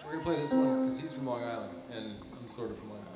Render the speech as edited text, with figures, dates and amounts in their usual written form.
We're gonna play this one because he's from Long Island and I'm sort of from Long Island.